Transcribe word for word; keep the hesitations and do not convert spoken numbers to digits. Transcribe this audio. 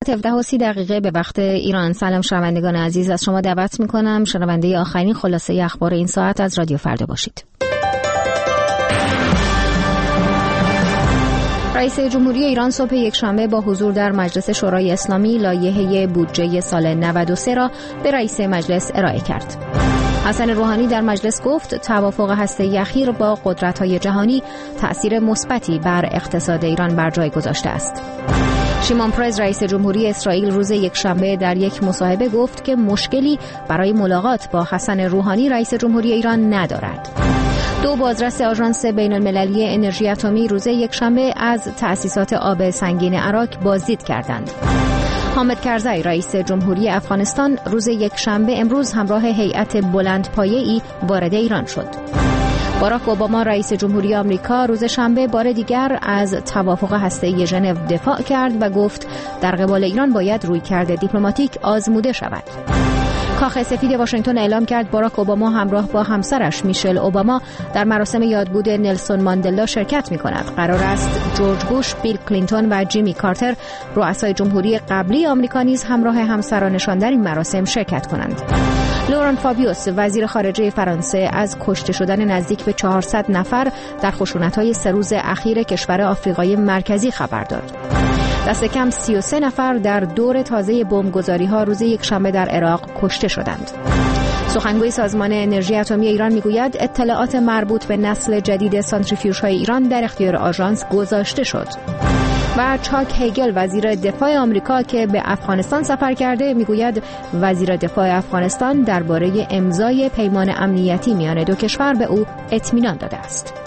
هفده و سی دقیقه به وقت ایران. سلام شنوندگان عزیز، از شما دعوت میکنم شنونده آخرین خلاصه اخبار این ساعت از رادیو فردا باشید. رئیس جمهوری ایران صبح یکشنبه با حضور در مجلس شورای اسلامی لایحه بودجه سال نود و سه را به رئیس مجلس ارائه کرد. حسن روحانی در مجلس گفت توافق هسته‌ای اخیر با قدرت‌های جهانی تأثیر مثبتی بر اقتصاد ایران بر جای گذاشته است. شیمون پرز رئیس جمهوری اسرائیل روز یکشنبه در یک مصاحبه گفت که مشکلی برای ملاقات با حسن روحانی رئیس جمهوری ایران ندارد. دو بازرس آژانس بین‌المللی انرژی اتمی روز یکشنبه از تأسیسات آب سنگین عراق بازدید کردند. حامد کرزی رئیس جمهوری افغانستان روز یکشنبه امروز همراه هیئت بلندپایه‌ای وارد ایران شد. باراک اوباما رئیس جمهوری آمریکا روز شنبه بار دیگر از توافق هسته‌ای ژنو دفاع کرد و گفت در قبال ایران باید رویکرد دیپلماتیک آزموده شود. کاخ سفید واشنگتن اعلام کرد باراک اوباما همراه با همسرش میشل اوباما در مراسم یادبود نلسون ماندلا شرکت می‌کند. قرار است جورج بوش، بیل کلینتون و جیمی کارتر رؤسای جمهوری قبلی آمریکا نیز همراه همسرانشان در این مراسم شرکت کنند. لوران فابیوس وزیر خارجه فرانسه از کشته شدن نزدیک به چهارصد نفر در خشونت‌های سه روز اخیر کشور آفریقای مرکزی خبر داد. دست کم سی و سه نفر در دور تازه بمبگذاری‌ها روز یکشنبه در عراق کشته شدند. سخنگوی سازمان انرژی اتمی ایران میگوید اطلاعات مربوط به نسل جدید سانتریفیوژهای ایران در اختیار آژانس گذاشته شد. و چاک هیگل وزیر دفاع آمریکا که به افغانستان سفر کرده میگوید وزیر دفاع افغانستان درباره امضای پیمان امنیتی میان دو کشور به او اطمینان داده است.